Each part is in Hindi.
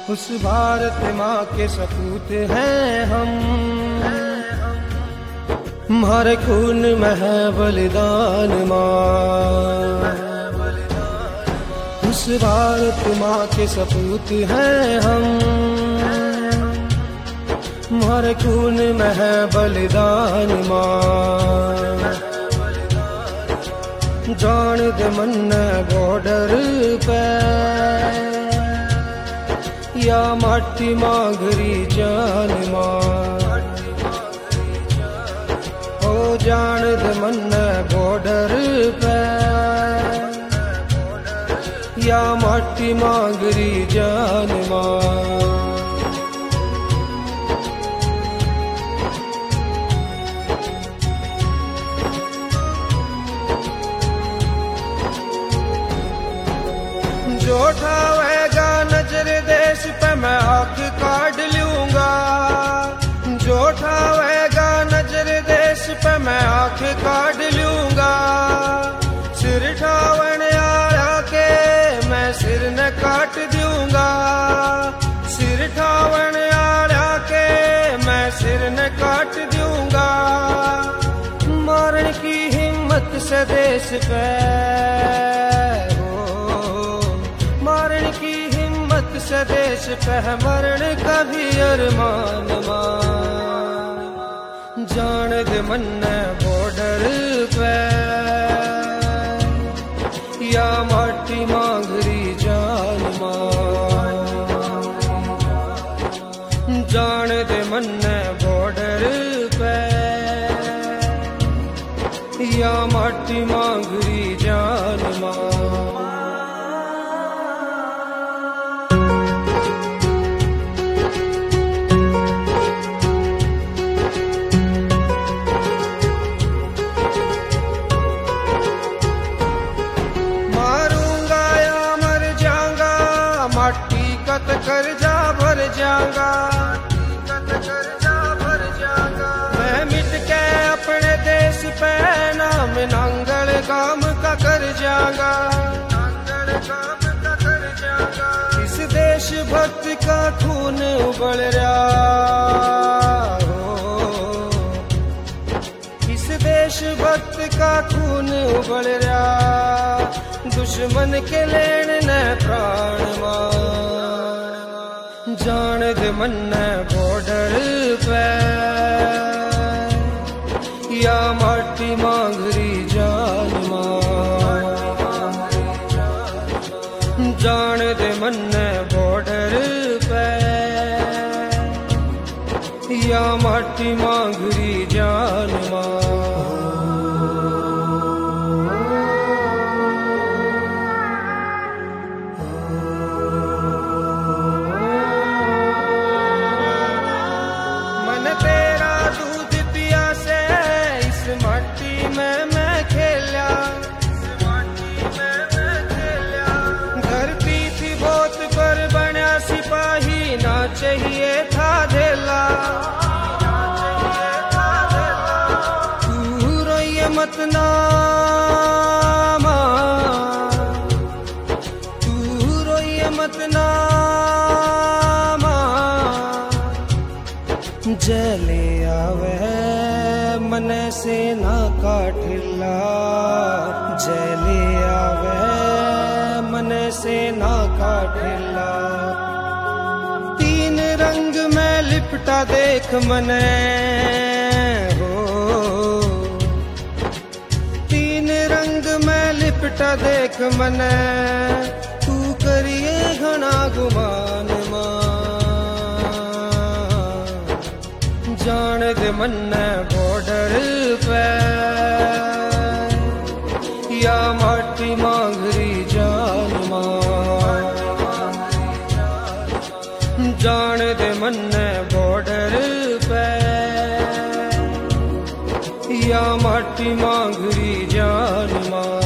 उस भारत माँ के सपूत हैं हम, हमारे खून में है बलिदान माँ। उस भारत माँ के सपूत हैं हम, हमारे खून में है बलिदान माँ। जान दे मन बॉर्डर पे या माटी मांगरी जान माँ। ओ जान दे मन बॉर्डर पे या माटी मांगरी जान माँ। जो उठावेगा नजर देश पे मैं आँख काट लूंगा। जो उठावेगा नजर देश पे मैं आँख काट लूंगा। सिर ठावन आया के मैं सिर न काट दूंगा। सिर ठावन आया के मैं सिर न काट दूंगा। मारने की हिम्मत से देश पे, मारने की हिम्मत से देश पे मरण का भी अरमान माँ। जान दे मन बॉर्डर पे या माटी मांगरी जान माँ। जान दे मन बॉर्डर पे या माटी मांगरी जान माँ। कर्जा भर जाऊंगा। मैं मिट के अपने देश पे नाम नांगल काम का कर जाऊंगा। इस देश भक्त का खून उबल रहा हो। इस देश भक्त का खून उबल रहा। दुश्मन के लेन न प्राण मां। जान दे मन बॉर्डर पे या माटी मांगरी जान माँ। जान दे मन बॉर्डर पे या माटी मांगरी जान माँ। चाहिए था धेला तू रोइए मत ना माँ। तू रोइए मत ना माँ। जले आवे मन से ना काठिला। जले आवे मन से ना काठिला। रंग में लिपटा देख मने हो। तीन रंग में लिपटा देख मने। तू करिए घना गुमान माँ। जान दे मन बॉर्डर पे या माटी मांगरी जान माँ। जान दे मन बॉर्डर पे या माटी मांगरी जान माँ।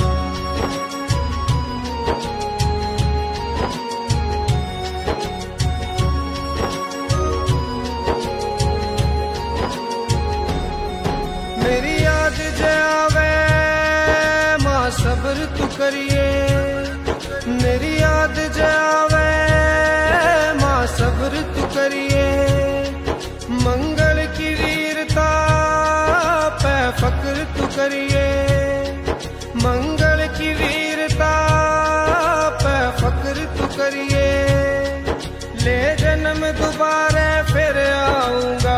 मेरी याद जावे माँ सब्र तू करिए। मेरी याद जावे ले जन्म दोबारा फिर आऊंगा,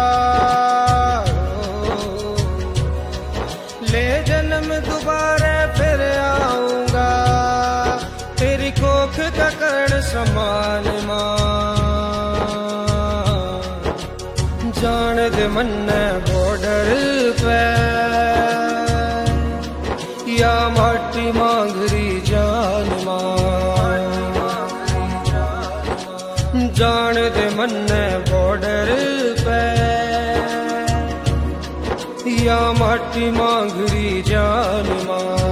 ले जन्म दोबारा फिर आऊंगा, तेरी कोख का कर्ण समान मां। जान दे मन्ने बॉर्डर पे या माटी मांगरी जान मां। जान दे मन्ने बॉर्डर पे या माटी मांगरी जान मां।